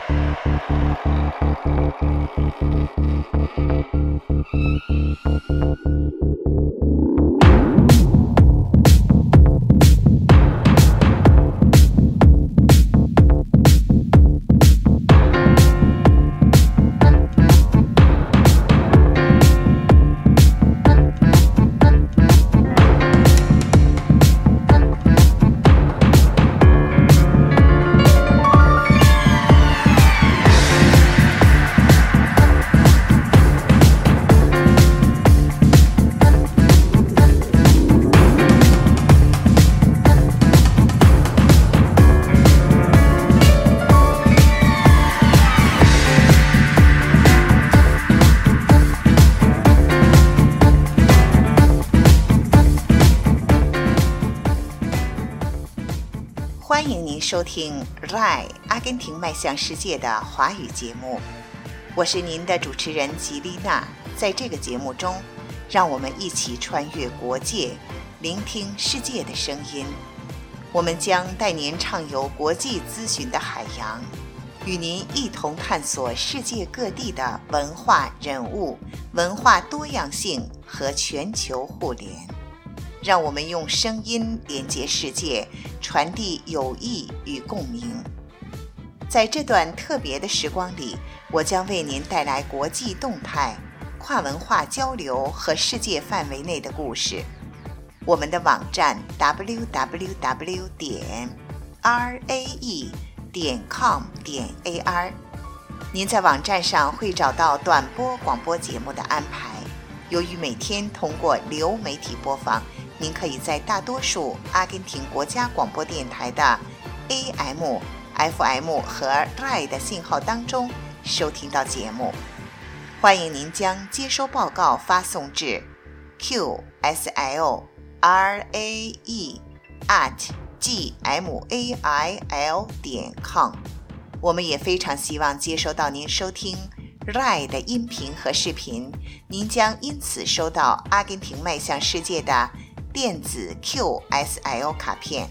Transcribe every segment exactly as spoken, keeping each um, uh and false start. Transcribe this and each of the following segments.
欢迎您收听 R A I 阿根廷迈向世界的华语节目，我是您的主持人吉丽娜。在这个节目中，让我们一起穿越国界，聆听世界的声音。我们将带您畅游国际咨询的海洋，与您一同探索世界各地的文化人物、文化多样性和全球互联。让我们用声音连接世界，传递友谊与共鸣。在这段特别的时光里，我将为您带来国际动态、跨文化交流和世界范围内的故事。我们的网站 double-u double-u double-u 点 r a e 点 com 点 a r， 您在网站上会找到短波广播节目的安排。由于每天通过流媒体播放，您可以在大多数阿根廷国家广播电台的 A M、F M 和 R A I 的信号当中收听到节目。欢迎您将接收报告发送至 q s l r a e at g m a i l 点 com。我们也非常希望接收到您收听 R A I 的音频和视频，您将因此收到阿根廷迈向世界的电子 Q S L 卡片。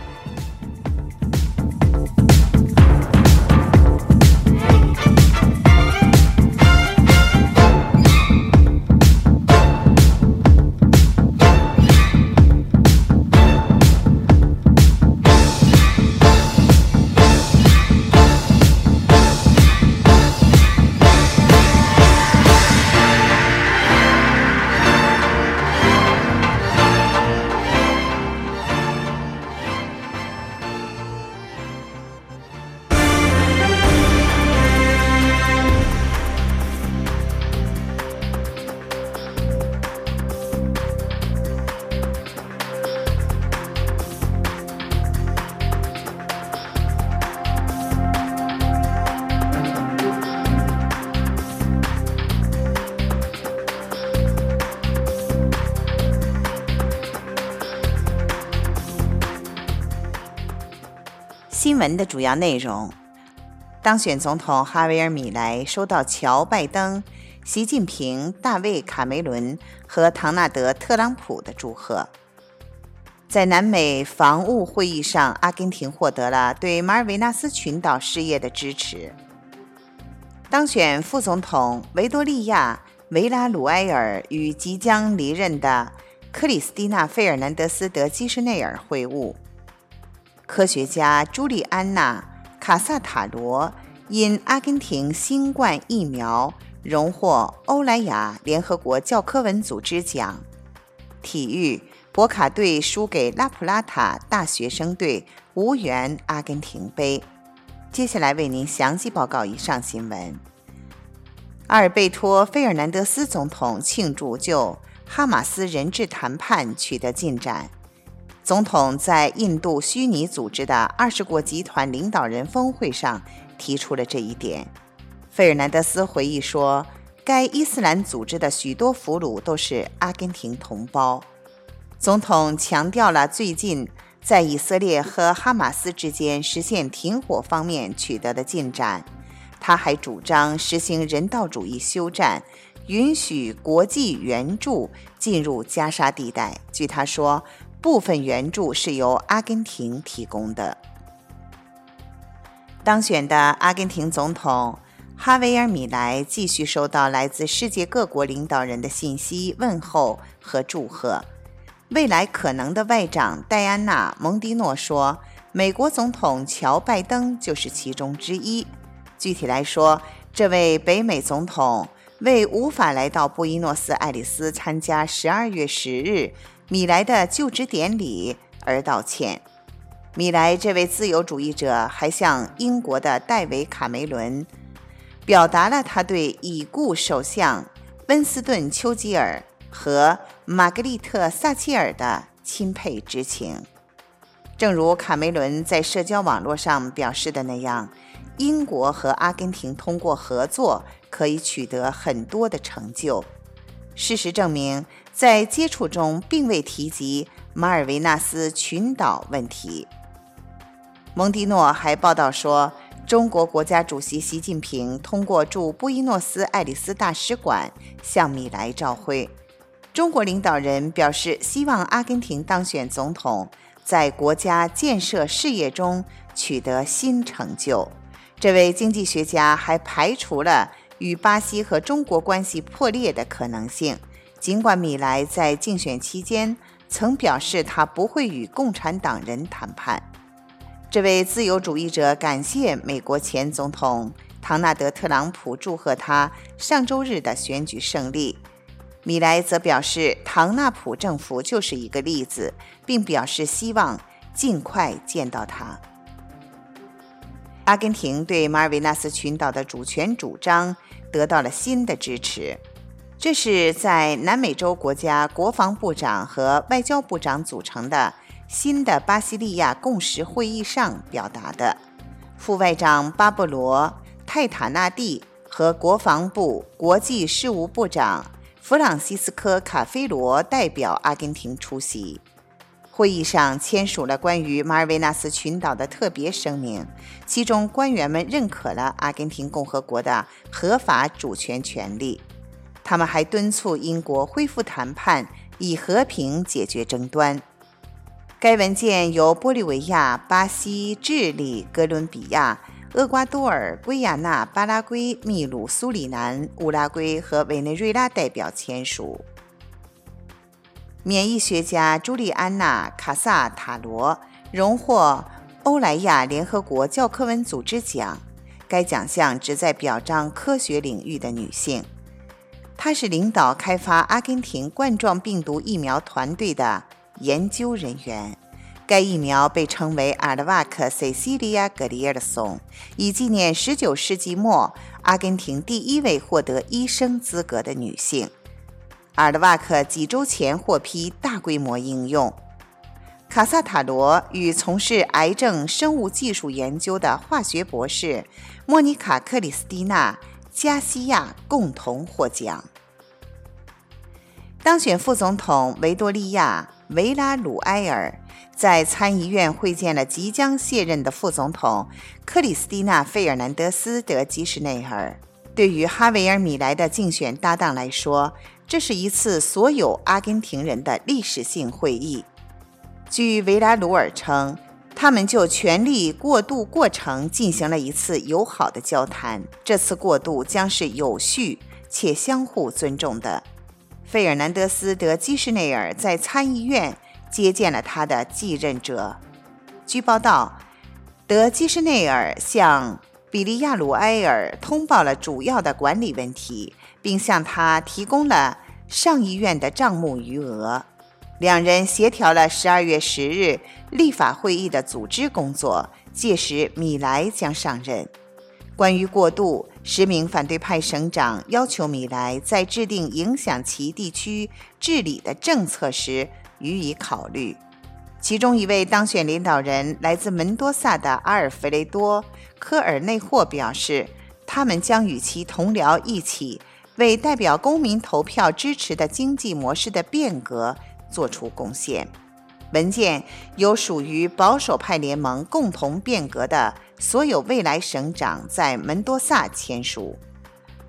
新闻的主要内容：当选总统哈维尔·米莱收到乔·拜登、习近平、大卫·卡梅伦和唐纳德·特朗普的祝贺。在南美防务会议上，阿根廷获得了对马尔维纳斯群岛事业的支持。当选副总统维多利亚·维拉鲁埃尔与即将离任的克里斯蒂娜·费尔南德斯·德基什内尔会晤。科学家朱莉安娜·卡萨塔罗因阿根廷新冠疫苗荣获欧莱雅联合国教科文组织奖。体育，博卡队输给拉普拉塔大学生队，无缘阿根廷杯。接下来为您详细报告以上新闻。阿尔贝托·费尔南德斯总统庆祝就哈马斯人质谈判取得进展。总统在印度虚拟组织的二十国集团领导人峰会上提出了这一点。费尔南德斯回忆说，该伊斯兰组织的许多俘虏都是阿根廷同胞。总统强调了最近在以色列和哈马斯之间实现停火方面取得的进展。他还主张实行人道主义休战，允许国际援助进入加沙地带。据他说，部分援助是由阿根廷提供的。 当选的阿根廷总统哈维尔·米莱继续收到来自世界各国领导人的信息、问候和祝贺。未来可能的外长戴安娜·蒙迪诺说，美国总统乔·拜登就是其中之一。具体来说，这位北美总统为无法来到布宜诺斯艾利斯参加十二月十日米莱的就职典礼而道歉。米莱这位自由主义者还向英国的戴维·卡梅伦表达了他对已故首相温斯顿·丘吉尔和玛格丽特·撒切尔的钦佩之情。正如卡梅伦在社交网络上表示的那样，英国和阿根廷通过合作可以取得很多的成就。事实证明，在接触中并未提及马尔维纳斯群岛问题。蒙迪诺还报道说，中国国家主席习近平通过驻布宜诺斯艾利斯大使馆向米莱照会。中国领导人表示希望阿根廷当选总统在国家建设事业中取得新成就。这位经济学家还排除了与巴西和中国关系破裂的可能性，尽管米莱在竞选期间曾表示他不会与共产党人谈判。这位自由主义者感谢美国前总统唐纳德·特朗普祝贺他上周日的选举胜利。米莱则表示，唐纳普政府就是一个例子，并表示希望尽快见到他。阿根廷对马尔维纳斯群岛的主权主张得到了新的支持，这是在南美洲国家国防部长和外交部长组成的新的巴西利亚共识会议上表达的。副外长巴布罗·泰塔纳蒂和国防部国际事务部长弗朗西斯科·卡菲罗代表阿根廷出席。会议上签署了关于马尔维纳斯群岛的特别声明，其中官员们认可了阿根廷共和国的合法主权权利。他们还敦促英国恢复谈判，以和平解决争端。该文件由玻利维亚、巴西、智利、哥伦比亚、厄瓜多尔、圭亚那、巴拉圭、秘鲁、苏里南、乌拉圭和委内瑞拉代表签署。免疫学家朱莉安娜·卡萨塔罗荣获欧莱雅联合国教科文组织奖，该奖项旨在表彰科学领域的女性。她是领导开发阿根廷冠状病毒疫苗团队的研究人员。该疫苗被称为阿尔瓦克·塞西利亚·格里尔松，以纪念十九世纪末阿根廷第一位获得医生资格的女性。阿尔瓦克几周前获批大规模应用。卡萨塔罗与从事癌症生物技术研究的化学博士莫妮卡·克里斯蒂娜·加西亚共同获奖。当选副总统维多利亚·维拉鲁埃尔在参议院会见了即将卸任的副总统克里斯蒂娜·费尔南德斯·德基什内尔。对于哈维尔·米莱的竞选搭档来说，这是一次所有阿根廷人的历史性会议。据维拉鲁尔称，他们就权力过渡过程进行了一次友好的交谈，这次过渡将是有序且相互尊重的。费尔南德斯·德基什内尔在参议院接见了他的继任者。据报道，德基什内尔向比利亚鲁埃尔通报了主要的管理问题，并向他提供了上议院的账目余额。两人协调了十二月十日立法会议的组织工作，届时米莱将上任。关于过渡，十名反对派省长要求米莱在制定影响其地区治理的政策时予以考虑。其中一位当选领导人来自门多萨的阿尔弗雷多·科尔内霍表示，他们将与其同僚一起为代表公民投票支持的经济模式的变革做出贡献。文件由属于保守派联盟共同变革的所有未来省长在门多萨签署。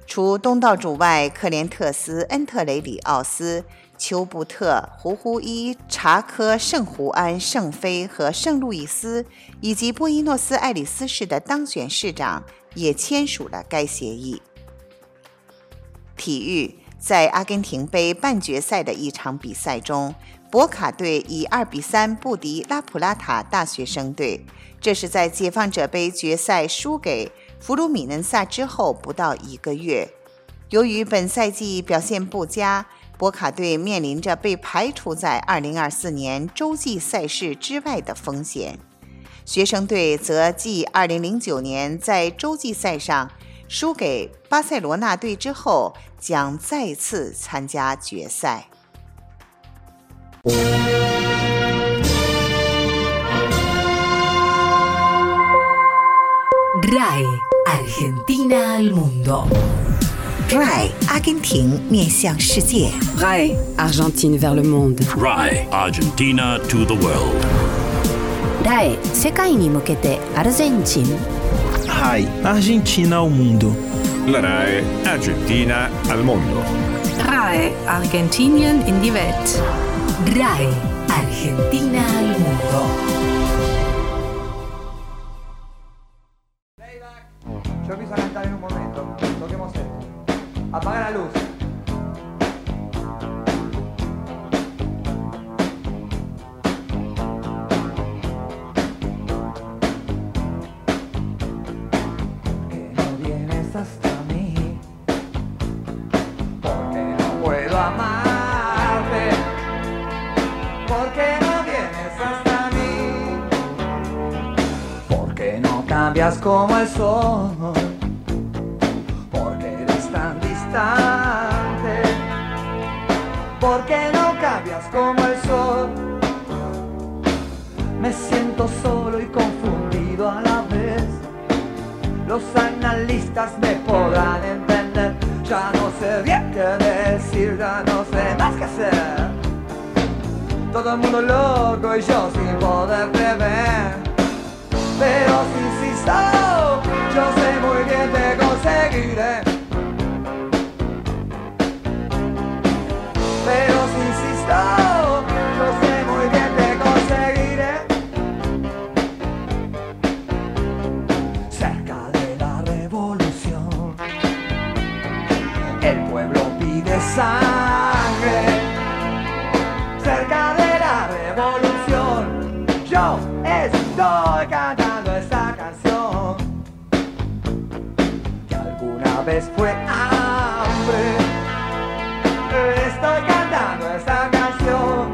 除东道主外，克连特斯、恩特雷里奥斯、丘布特、胡胡伊、查科、圣胡安、圣菲和圣路易斯，以及波伊诺斯艾利斯市的当选市长也签署了该协议。体育，在阿根廷杯半决赛的一场比赛中，博卡队以二比三不敌拉普拉塔大学生队，这是在解放者杯决赛输给弗鲁米嫩萨之后不到一个月。由于本赛季表现不佳，博卡队面临着被排除在二零二四年洲际赛事之外的风险。学生队则继二零零九年在洲际赛上输给巴塞罗那队之后，将再次参加决赛。 R A I Argentina al mundo. R A I 阿根廷面向世界。 R A I Argentine vers le monde. R A I Argentina to the world. R A I 世界に向けてアルゼンチン。 R A I Argentina ao mundo. La R A I Argentina al mondo. R A I Argentinien in die Welt. R A I Argentina al mundo. Yo empiezo a cantar en un momento. Toquemos esto. Apaga la luz. Que no vienes hasta mí, porque no puedo amarte, porque no vienes hasta mí, porque no cambias como el sol, porque eres tan distante, porque no cambias como el sol. Me siento solo y confundido a la vez. Los analistas me podrán entender. Ya no sé bien qué decir, ya no sé más qué hacer. Todo el mundo loco y yo sin poder prever. Pero si insisto, yo sé muy bien te conseguiré. Pero si insisto, yo sé muy bien te conseguiré. Cerca de la revolución, el pueblo pide sangre. Cerca de la revolución, yo estoy cantando esta canción que alguna vez fue hambre. Estoy cantando esta canción.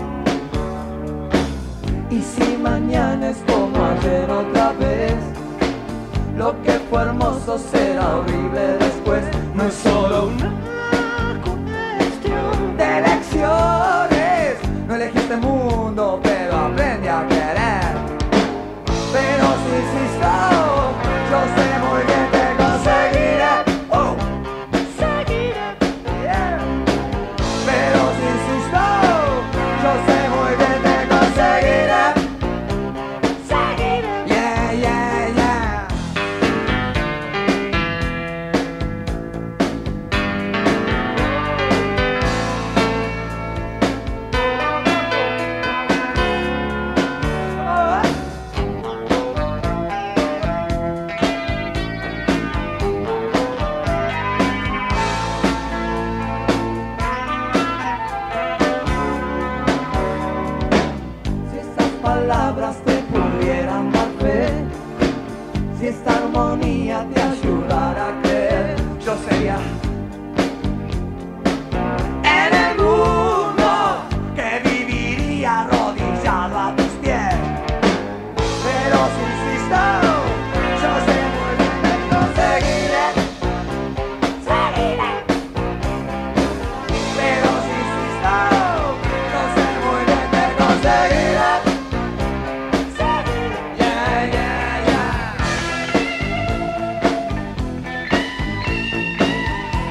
Y si mañana es como ayer otra vez, lo que fue hermoso será horrible después. No es solo una cuestión de elecciones. No elegí este mundo, pero aprendí a querer. Pero si insisto, yo sé muy bien que conseguiré. Oh, seguiré, yeah. Pero si insisto, yo sé muy bien que conseguiré. Seguiré, yeah, yeah, yeah. Si estas palabras te pudieran dar fe, si esta armonía te ayudara a creer, yo sería en el mundo que viviría arrodillado a tus pies. Pero si insisto, yo sé muy bien que conseguiré. Seguiré. Pero si insisto, yo sé muy bien que conseguiré. Seguiré. Yeah, yeah, yeah.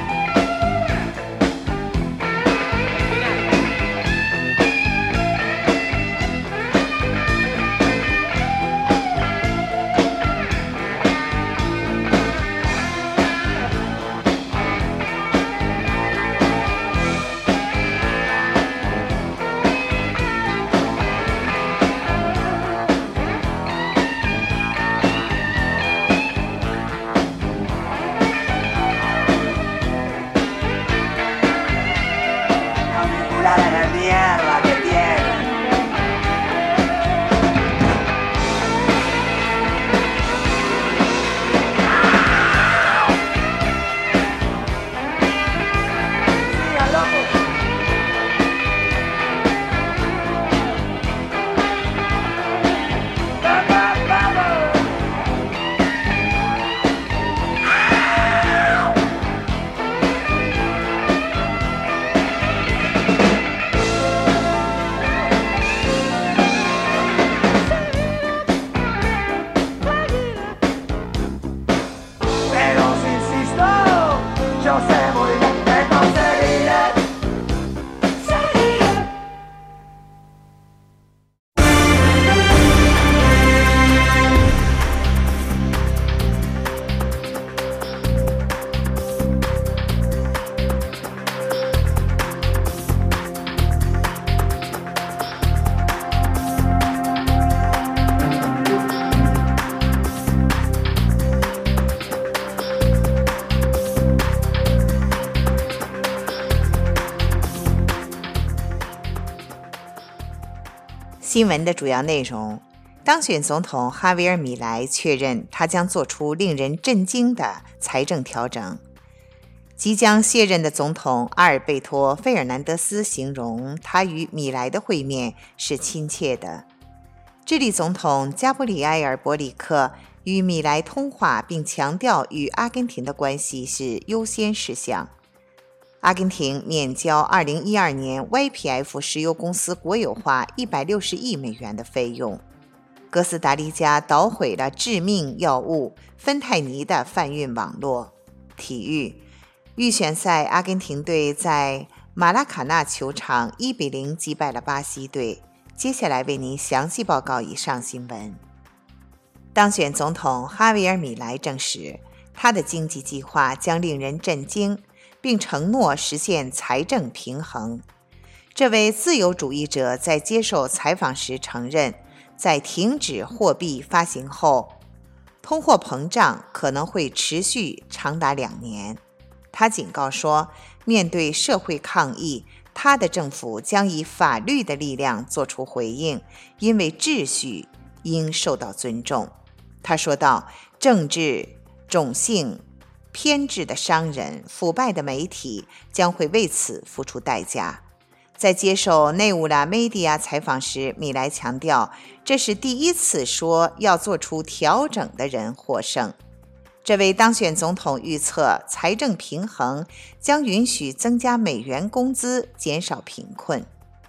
新闻的主要内容：当选总统哈维尔·米莱确认他将做出令人震惊的财政调整。即将卸任的总统阿尔贝托·费尔南德斯形容他与米莱的会面是亲切的。智利总统加布里埃尔·博里克与米莱通话，并强调与阿根廷的关系是优先事项。阿根廷免交二零一二年 Y P F 石油公司国有化一百六十亿美元的费用。哥斯达黎加捣毁了致命药物芬太尼的贩运网络。体育预选赛，阿根廷队在马拉卡纳球场一比零击败了巴西队。接下来为您详细报告以上新闻。当选总统哈维尔·米莱证实，他的经济计划将令人震惊，并承诺实现财政平衡。这位自由主义者在接受采访时承认，在停止货币发行后，通货膨胀可能会持续长达两年。他警告说，面对社会抗议，他的政府将以法律的力量做出回应，因为秩序应受到尊重。他说道，政治、种姓、偏执的商人、腐败的媒体将会为此付出代价。在接受内乌拉媒体采访时，米莱强调，这是第一次说要做出调整的人获胜。这位当选总统预测，财政平衡将允许增加美元工资，减少贫困。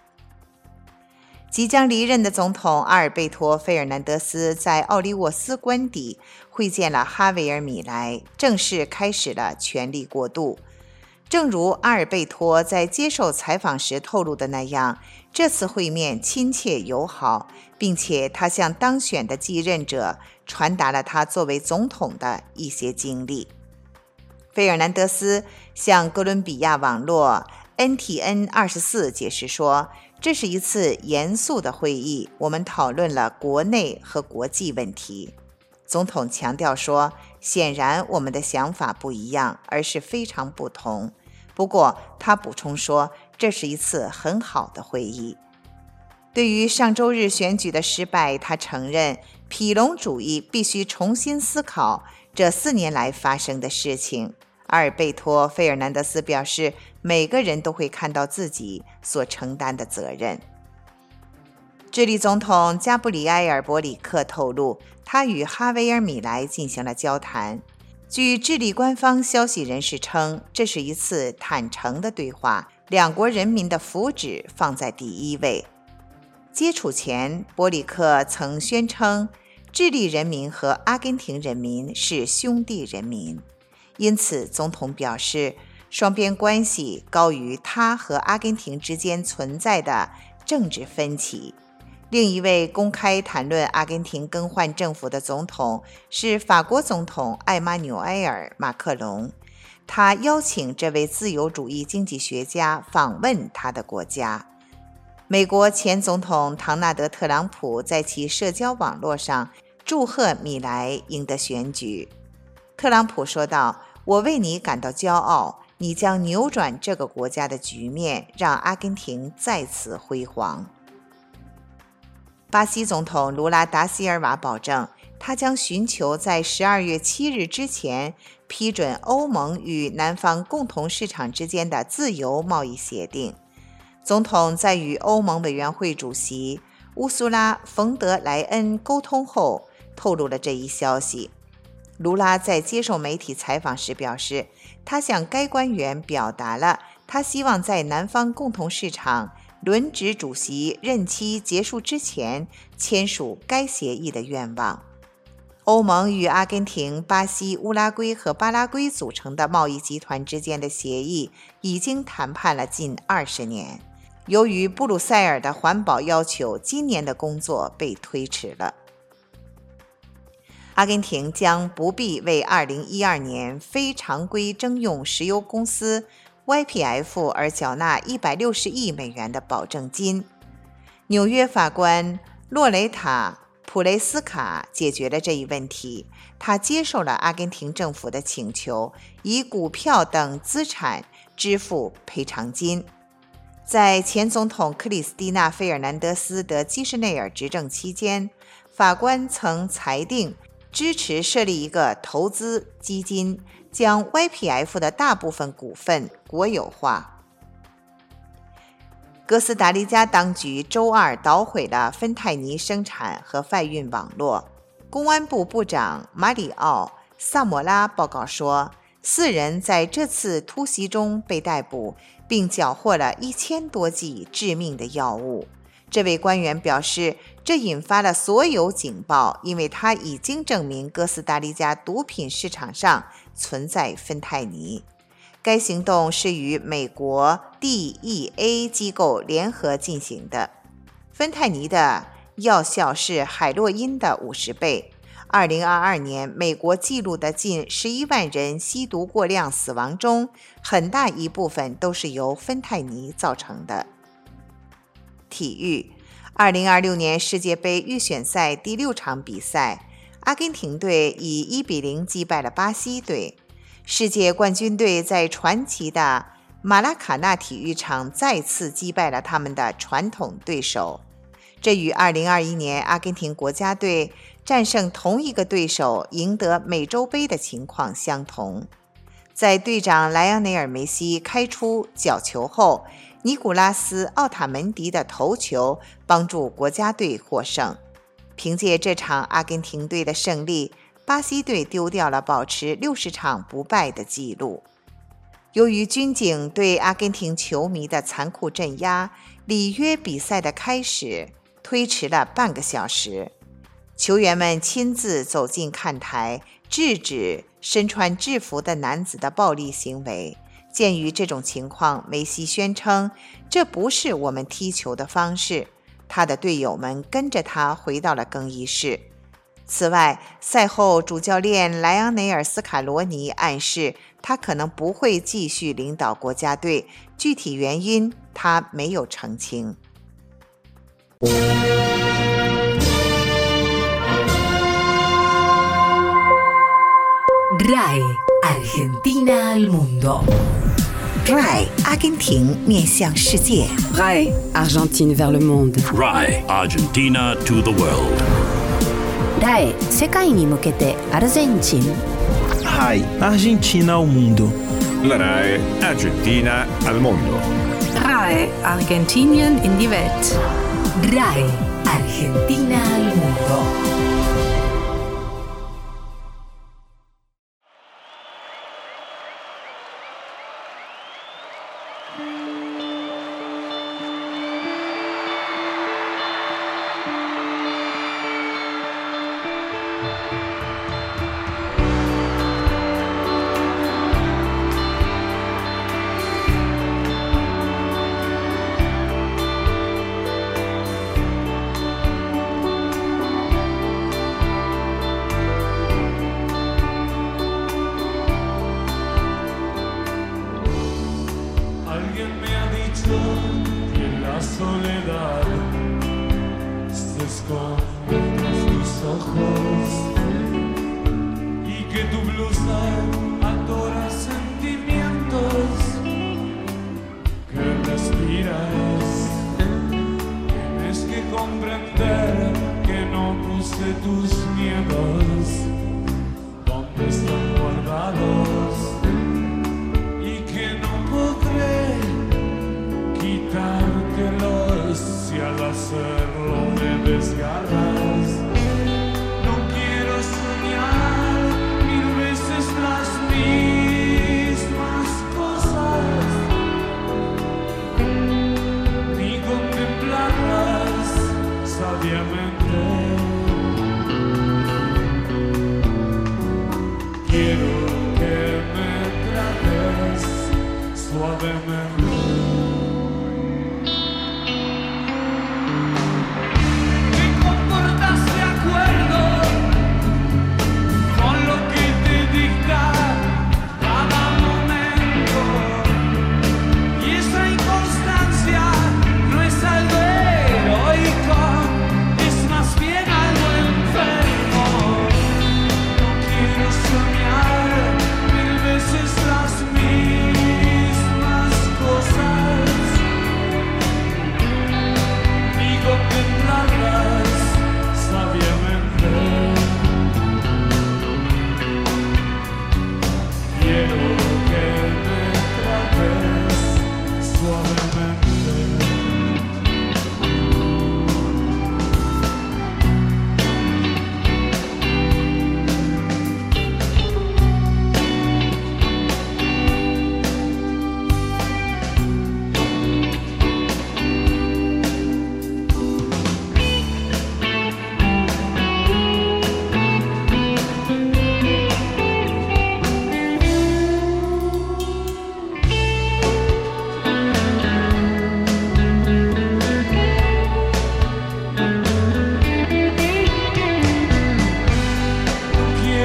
即将离任的总统阿尔贝托·费尔南德斯在奥利沃斯官邸会见了哈维尔·米莱，正式开始了权力过渡。正如阿尔贝托在接受采访时透露的那样，这次会面亲切友好，并且他向当选的继任者传达了他作为总统的一些经历。费尔南德斯向哥伦比亚网络 N T N 二十四 解释说，这是一次严肃的会议，我们讨论了国内和国际问题。总统强调说，显然我们的想法不一样，而是非常不同。不过他补充说，这是一次很好的会议。对于上周日选举的失败，他承认毗隆主义必须重新思考这四年来发生的事情。阿尔贝托·费尔南德斯表示，每个人都会看到自己所承担的责任。智利总统加布里埃尔·博里克透露，他与哈维尔·米莱进行了交谈。据智利官方消息人士称，这是一次坦诚的对话，两国人民的福祉放在第一位。接触前，博里克曾宣称，智利人民和阿根廷人民是兄弟人民。因此，总统表示，双边关系高于他和阿根廷之间存在的政治分歧。另一位公开谈论阿根廷更换政府的总统是法国总统艾玛纽埃尔·马克龙，他邀请这位自由主义经济学家访问他的国家。美国前总统唐纳德·特朗普在其社交网络上祝贺米莱赢得选举。特朗普说道，我为你感到骄傲，你将扭转这个国家的局面，让阿根廷再次辉煌。巴西总统卢拉达西尔瓦保证，他将寻求在十二月七日之前批准欧盟与南方共同市场之间的自由贸易协定。总统在与欧盟委员会主席乌苏拉·冯德莱恩沟通后透露了这一消息。卢拉在接受媒体采访时表示，他向该官员表达了他希望在南方共同市场轮值主席任期结束之前签署该协议的愿望。欧盟与阿根廷、巴西、乌拉圭和巴拉圭组成的贸易集团之间的协议已经谈判了近二十年。由于布鲁塞尔的环保要求，今年的工作被推迟了。阿根廷将不必为二零一二年非常规征用石油公司 Y P F 而缴纳一百六十亿美元的保证金。纽约法官洛雷塔·普雷斯卡解决了这一问题，他接受了阿根廷政府的请求，以股票等资产支付赔偿金。 在前总统克里斯蒂娜·费尔南德斯·德·基什内尔执政期间，法官曾裁定支持设立一个投资基金，将 Y P F 的大部分股份国有化。哥斯达黎加当局周二捣毁了芬太尼生产和贩运网络。公安部部长马里奥·萨莫拉报告说，四人在这次突袭中被逮捕，并缴获了一千多剂致命的药物。这位官员表示，这引发了所有警报，因为他已经证明哥斯达黎加毒品市场上存在芬太尼。该行动是与美国 D E A 机构联合进行的。芬太尼的药效是海洛因的五十倍。二零二二年，美国记录的近十一万人吸毒过量死亡中，很大一部分都是由芬太尼造成的。体育，二零二六年世界杯预选赛第六场比赛，阿根廷队以一比零击败了巴西队。世界冠军队在传奇的马拉卡纳体育场再次击败了他们的传统对手。这与二零二一年阿根廷国家队战胜同一个对手赢得美洲杯的情况相同。在队长莱昂内尔·梅西开出角球后，尼古拉斯·奥塔门迪的头球帮助国家队获胜。凭借这场阿根廷队的胜利，巴西队丢掉了保持六十场不败的纪录。由于军警对阿根廷球迷的残酷镇压，里约比赛的开始推迟了半个小时。球员们亲自走进看台，制止身穿制服的男子的暴力行为。鉴于这种情况，梅西宣称，这不是我们踢球的方式。他的队友们跟着他回到了更衣室。此外，赛后主教练莱昂内尔·斯卡罗尼暗示他可能不会继续领导国家队，具体原因他没有澄清。 R A I Argentina al mundo. R A I 阿根廷面向世界。 R A I Argentine vers le monde. R A I Argentina to the world. R A I 世界に向けてアルゼンチン。 R A I Argentina ao mundo. La R A I Argentina al mondo. R A I Argentinien in die Welt. R A I Argentina al mundo. soledad se esconde tras tus ojos y que tu blusa adora sentimientos que respiras. Tienes que comprender que no puse tus miedos donde están guardados y que no podré quitártelos si al hacerlo me desgarras. No quiero soñar mil veces las mismas cosas ni contemplarlas sabiamente.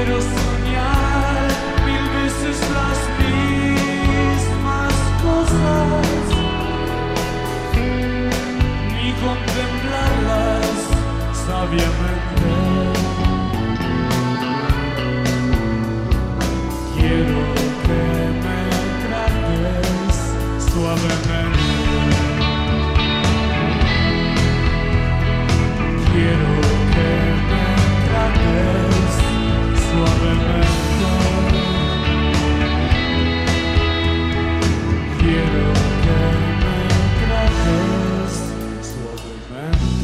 quiero soñar mil veces las mismas cosas, ni contemplarlas sabiamente. Quiero que me trates suavemente. Quiero que me trates suavemente. Quiero que me trates suavemente.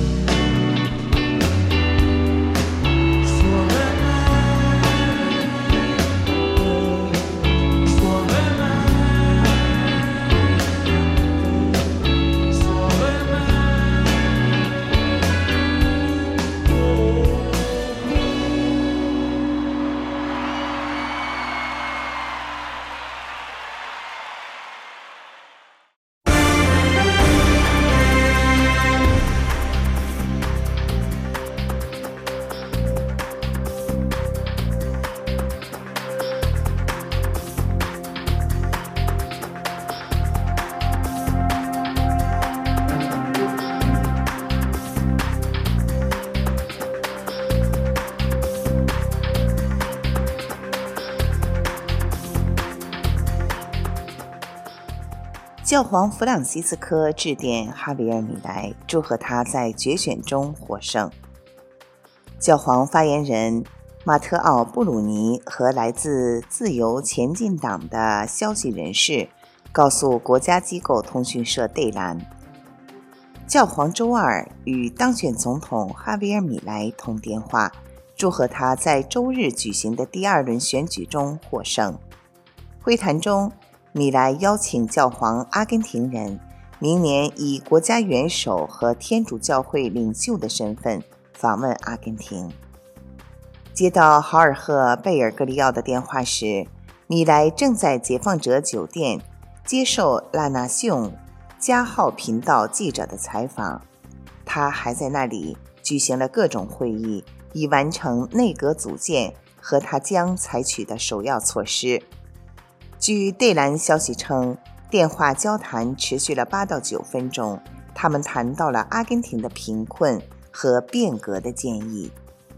教皇弗朗西斯科致电哈维尔·米莱，祝贺他在决选中获胜。教皇发言人马特奥·布鲁尼和来自自由前进党的消息人士告诉国家机构通讯社贝兰，教皇周二与当选总统哈维尔·米莱通电话，祝贺他在周日举行的第二轮选举中获胜。会谈中，米莱邀请教皇阿根廷人明年以国家元首和天主教会领袖的身份访问阿根廷。接到豪尔赫·贝尔格里奥的电话时，米莱正在解放者酒店接受拉纳雄加号频道记者的采访，他还在那里举行了各种会议，以完成内阁组建和他将采取的首要措施。据贝兰消息称，电话交谈持续了八到九分钟，他们谈到了阿根廷的贫困和变革的建议。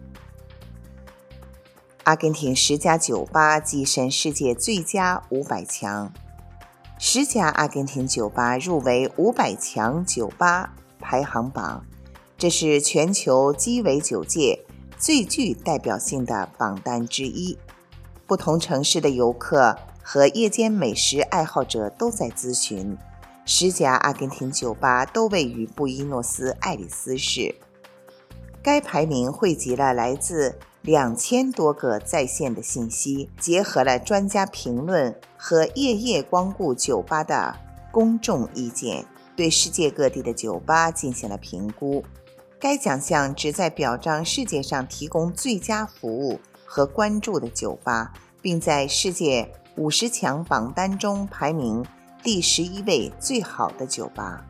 阿根廷十家酒吧跻身世界最佳五百强，十家阿根廷酒吧入围五百强酒吧排行榜，这是全球鸡尾酒界最具代表性的榜单之一。不同城市的游客和夜间美食爱好者都在咨询，十家阿根廷酒吧都位于布宜诺斯艾利斯市。该排名汇集了来自两千多个在线的信息，结合了专家评论和夜夜光顾酒吧的公众意见，对世界各地的酒吧进行了评估。该奖项旨在表彰世界上提供最佳服务和关注的酒吧，并在世界五十强榜单中排名第十一位最好的酒吧。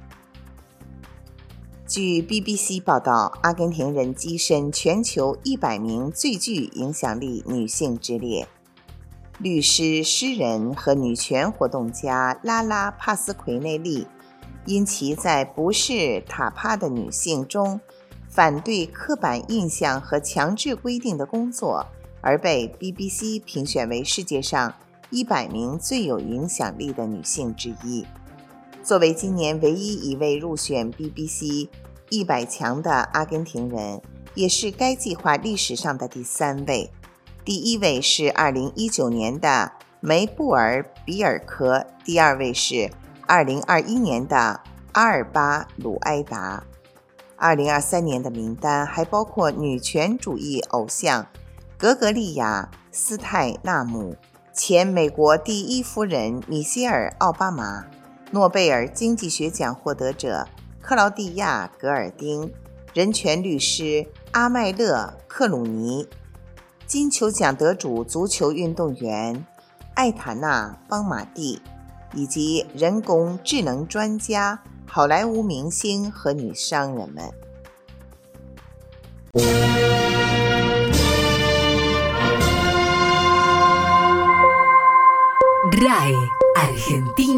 据 B B C 报道，阿根廷人跻身全球一百名最具影响力女性之列。律师、诗人和女权活动家拉拉·帕斯奎内利因其在不是塔帕的女性中反对刻板印象和强制规定的工作，而被 B B C 评选为世界上一百名最有影响力的女性之一。作为今年唯一一位入选 B B C 一百强的阿根廷人，也是该计划历史上的第三位。第一位是二零一九年的梅布尔·比尔科，第二位是二零二一年的阿尔巴·鲁埃达。二零二三年的名单还包括女权主义偶像格格利亚·斯泰纳姆、前美国第一夫人米歇尔·奥巴马、诺贝尔经济学奖获得者克劳蒂亚·格尔丁、人权律师阿麦勒·克鲁尼、金球奖得主足球运动员艾塔纳·邦马蒂，以及人工智能专家、好莱坞明星和女商人们。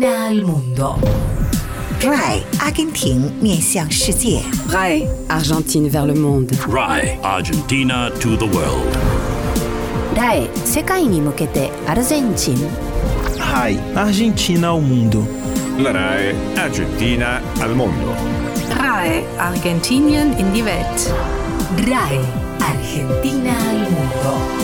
Argentina al mundo. R A I 阿根廷面向世界。 R A I Argentine vers le monde. R A I Argentina to the world. R A I 世界に向けてアルゼンチン。 R A I Argentina ao mundo. La RAI Argentina al mondo. R A I Argentinien in die Welt. R A I Argentina al mundo.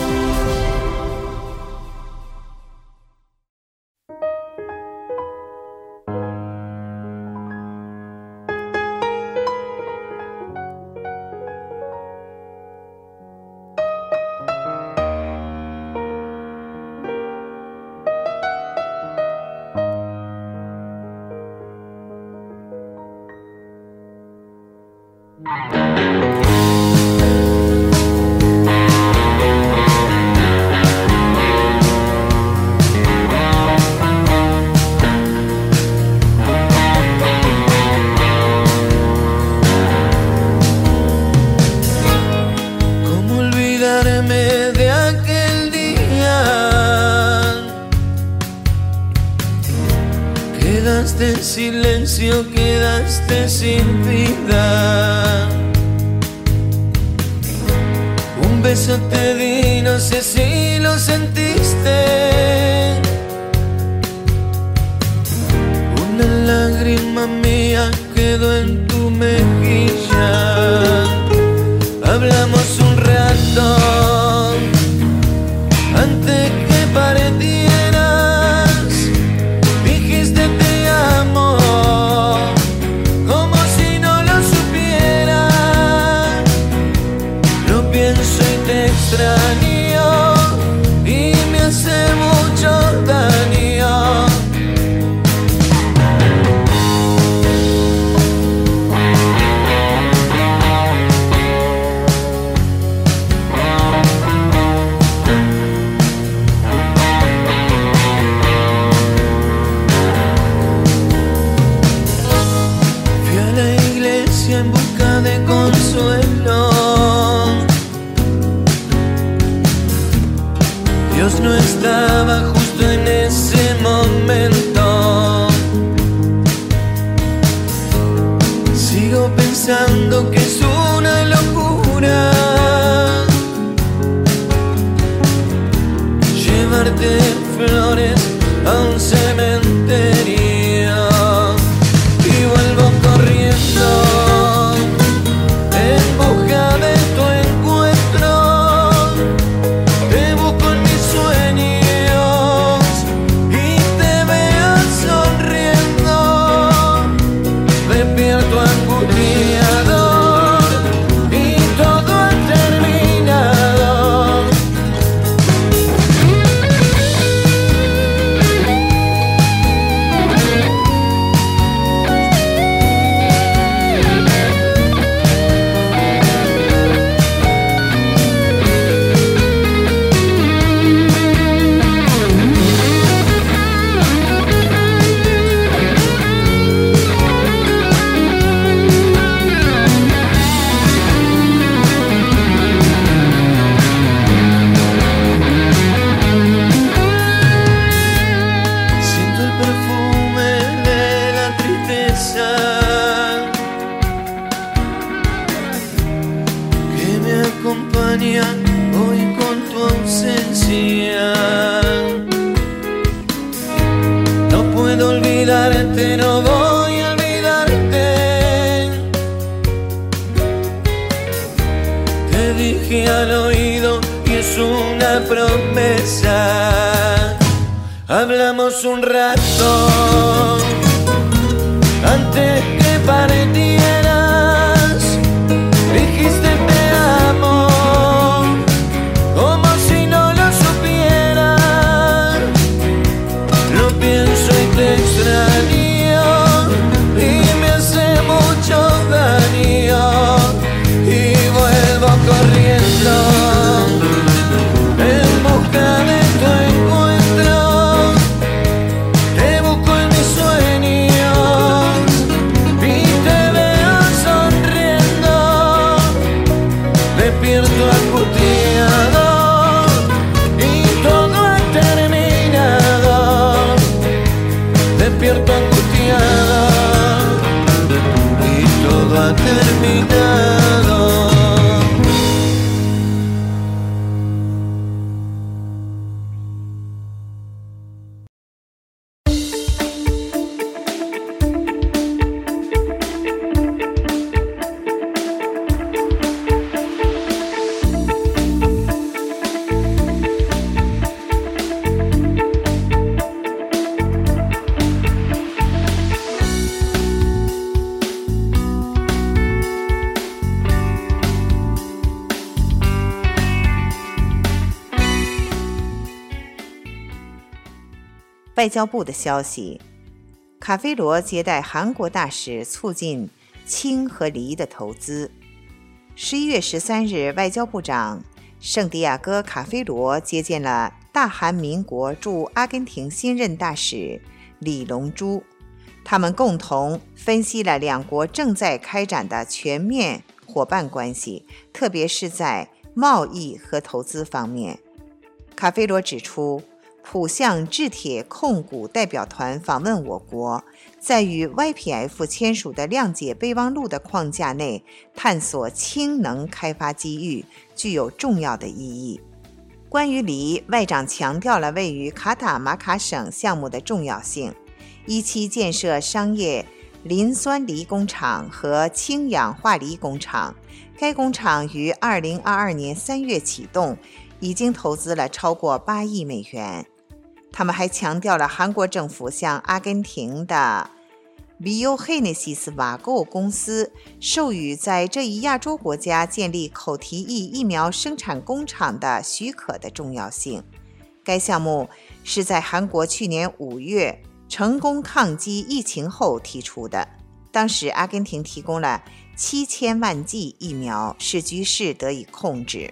Quedaste en silencio, quedaste sin vida. Un beso te di, no sé si lo sentiste. Una lágrima mía quedó en tu mejilla. Hablamos un rato antes que partieras. Dijiste te amo, como si no lo supiera. Lo pienso y te extraño y me hace mucho daño. En busca de consuelo, Dios no estaba justo en ese momento. Sigo pensando que es una locura llevarte flores a un cementerio y vuelvo corriendo en busca de tu encuentro. Te busco en mis sueños y te veo sonriendo. Despierto angustiado y todo ha terminado. Siento el perfume de la tristeza que me acompaña hoy con tu ausencia. No puedo olvidarte, no voy a olvidarte. Te dije al oído y es una promesa. Hablamos un rato antes que partieras. Dijiste te amo, como si no lo supiera. Lo pienso y te extraño y me hace mucho daño. Y vuelvo corriendo en busca de tu encuentro. Te busco en mis sueños y te veo 外交部的消息，卡菲罗接待韩国大使，促进氢和锂的投资。十一月十三日，外交部长圣地亚哥·卡菲罗接见了大韩民国驻阿根廷新任大使李龙洙，他们共同分析了两国正在开展的全面伙伴关系，特别是在贸易和投资方面。卡菲罗指出，浦项制铁控股代表团访问我国，在与 Y P F 签署的谅解备忘录的框架内探索氢能开发机遇，具有重要的意义。关于锂，外长强调了位于卡塔马卡省项目的重要性，一期建设商业磷酸锂工厂和氢氧化锂工厂，该工厂于二零二二年三月启动，已经投资了超过八亿美元。他们还强调了韩国政府向阿根廷的 Biogenesis 瓦构公司授予在这一亚洲国家建立口蹄疫疫苗生产工厂的许可的重要性。该项目是在韩国去年五月成功抗击疫情后提出的，当时阿根廷提供了七千万剂疫苗，使局势得以控制。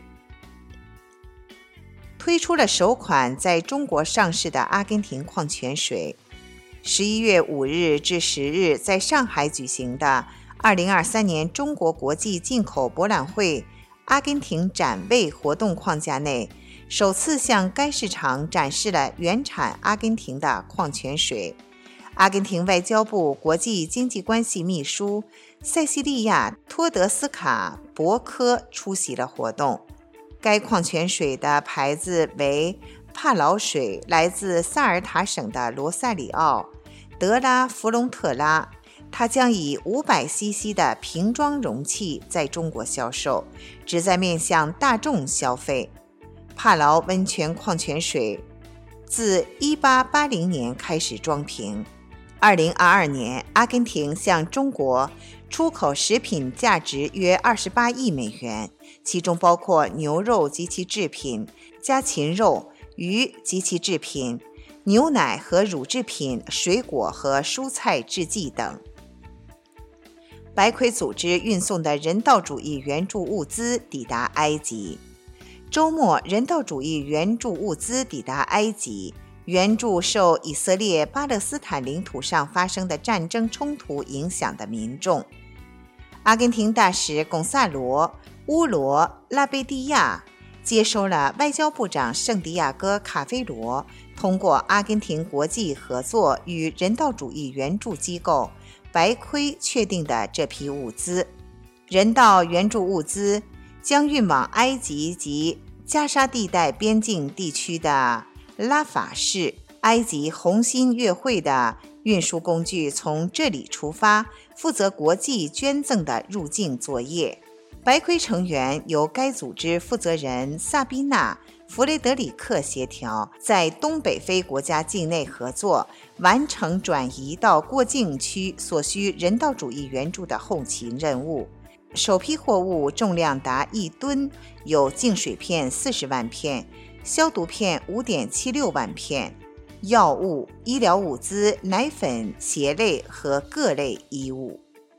推出了首款在中国上市的阿根廷矿泉水。十一月五日至十日在上海举行的二零二三年中国国际进口博览会阿根廷展位活动框架内，首次向该市场展示了原产阿根廷的矿泉水。阿根廷外交部国际经济关系秘书塞西利亚·托德斯卡·博科出席了活动。该矿泉水的牌子为帕劳水，来自萨尔塔省的罗萨里奥德拉弗隆特拉。它将以五百 C C 的瓶装容器在中国销售，旨在面向大众消费。帕劳温泉矿泉水自一八八零年开始装瓶。二零二二年，阿根廷向中国出口食品价值约二十八亿美元，其中包括牛肉及其制品、家禽肉、鱼及其制品、牛奶和乳制品、水果和蔬菜制剂等。白盔组织运送的人道主义援助物资抵达埃及。周末，人道主义援助物资抵达埃及，援助受以色列巴勒斯坦领土上发生的战争冲突影响的民众。阿根廷大使贡萨罗·乌罗拉贝蒂亚接收了外交部长圣地亚哥·卡菲罗通过阿根廷国际合作与人道主义援助机构白盔确定的这批物资。人道援助物资将运往埃及及加沙地带边境地区的拉法市。埃及红新月会的运输工具从这里出发，负责国际捐赠的入境作业。白盔成员由该组织负责人萨宾娜·弗雷德里克协调，在东北非国家境内合作，完成转移到过境区所需人道主义援助的后勤任务。首批货物重量达一吨，有净水片四十万片，消毒片 五点七六万片，药物、医疗物资、奶粉、鞋类和各类衣物。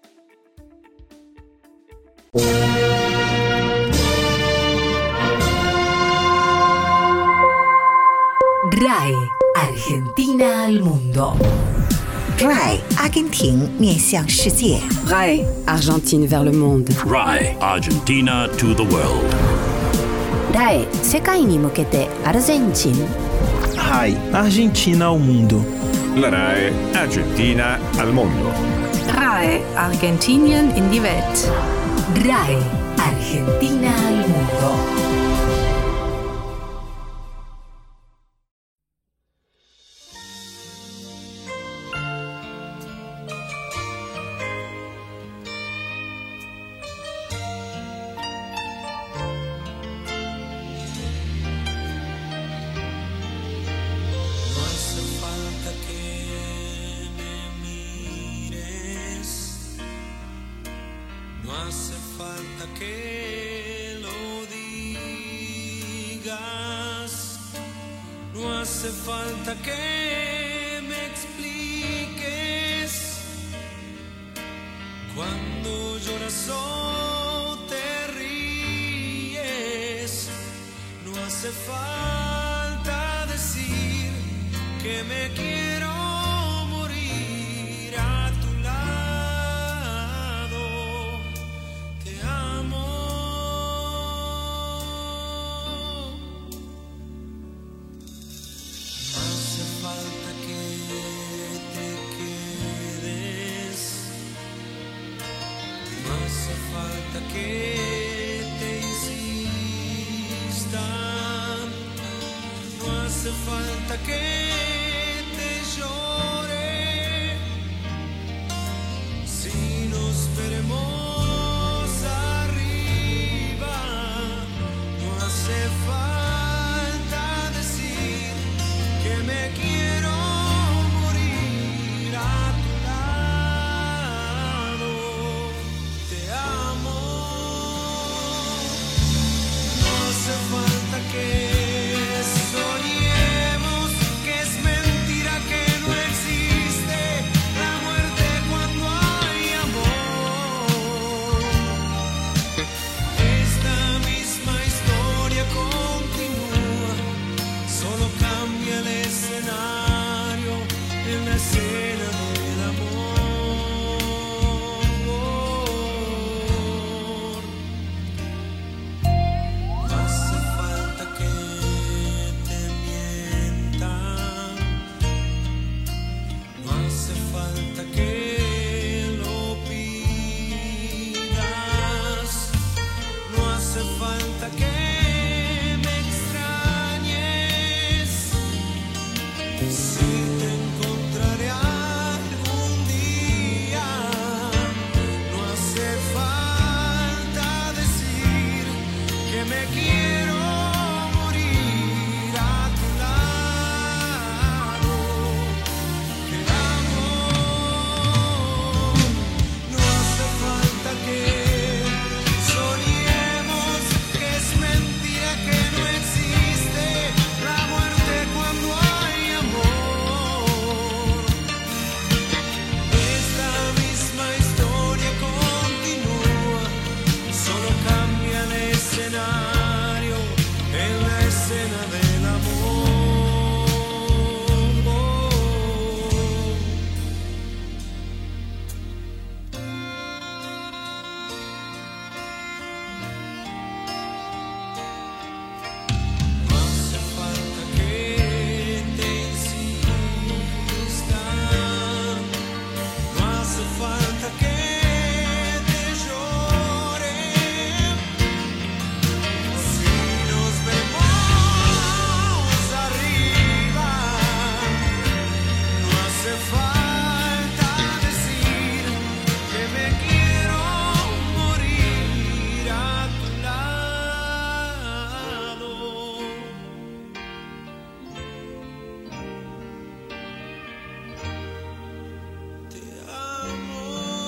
R A I Argentina al mundo. R A I 阿根廷面向世界。 R A I Argentine vers le monde. R A I Argentina to the world. R A I 世界に向けてアルゼンチン。 R A I Argentina ao mundo. La R A I Argentina al mondo. R A I Argentinien in die Welt. R A I Argentina al mundo. No hace falta que lo digas, no hace falta que acaso te ríes? No hace falta decir que me quiero morir a tu lado. Te amo. No hace falta que te quedes. No hace falta que te insista. No hace falta que te llore. Si nos veremos arriba, no hace falta decir que me quiero morir a tu lado. Te amo. No hace falta que soñemos que es mentira, que no existe la muerte cuando hay amor. Esta misma historia continúa, solo cambia el escenario en la escena del amor. No hace falta que te mientan, no hace falta que lo pidas, no hace falta que me extrañes. Si te encontraré algún día, no hace falta decir que me quiero morir a tu lado. Te amo. No hace falta que soñemos que es mentira, que no existe la muerte cuando hay amor. Esta misma historia continúa, solo cambia el escenario en la escena del amor. No hace falta que te insista, no hace falta que te llore. Si nos vemos arriba, no hace falta decir que me quiero morir a tu lado. Te amo.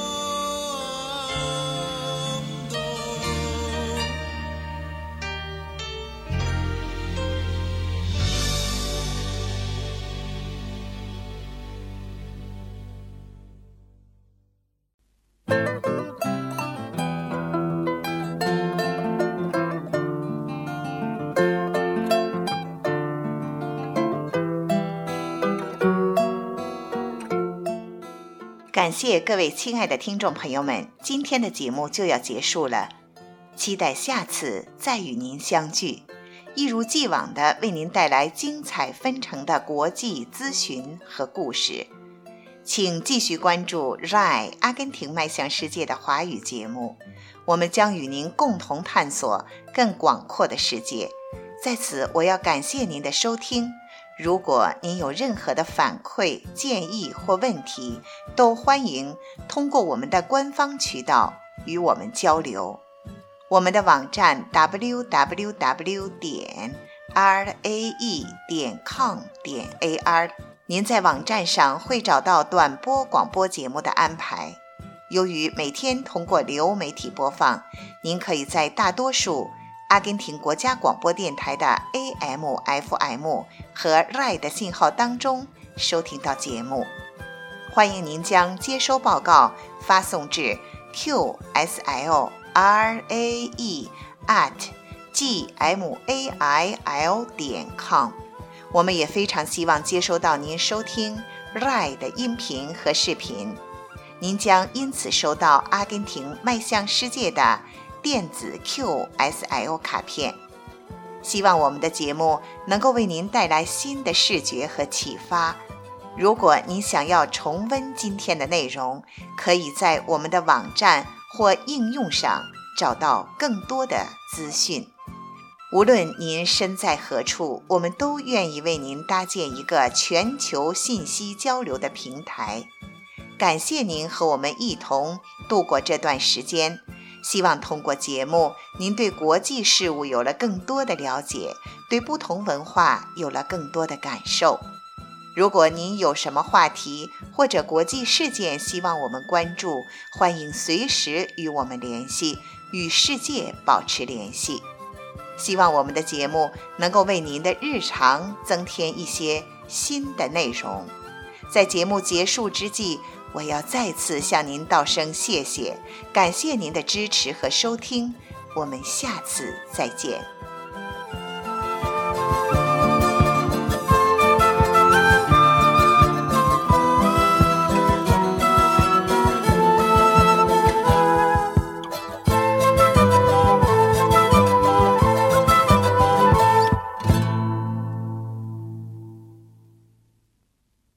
感谢各位亲爱的听众朋友们，今天的节目就要结束了，期待下次再与您相聚，一如既往的为您带来精彩纷呈的国际资讯和故事。请继续关注 R A I 阿根廷迈向世界的华语节目，我们将与您共同探索更广阔的世界。在此，我要感谢您的收听。如果您有任何的反馈、建议或问题，都欢迎通过我们的官方渠道与我们交流。我们的网站 double-u double-u double-u 点 r a e 点 com 点 a r， 您在网站上会找到短波广播节目的安排。由于每天通过流媒体播放，您可以在大多数阿根廷国家广播电台的 A M F M 和 R A I 的信号当中收听到节目。欢迎您将接收报告发送至 q s l r a e at g m a i l 点 com。 我们也非常希望接收到您收听 R A I 的音频和视频，您将因此收到阿根廷迈向世界的电子 Q S L 卡片。希望我们的节目能够为您带来新的视觉和启发。如果您想要重温今天的内容，可以在我们的网站或应用上找到更多的资讯。无论您身在何处，我们都愿意为您搭建一个全球信息交流的平台。感谢您和我们一同度过这段时间，希望通过节目，您对国际事务有了更多的了解，对不同文化有了更多的感受。如果您有什么话题或者国际事件希望我们关注，欢迎随时与我们联系，与世界保持联系。希望我们的节目能够为您的日常增添一些新的内容。在节目结束之际，我要再次向您道声谢谢，感谢您的支持和收听，我们下次再见。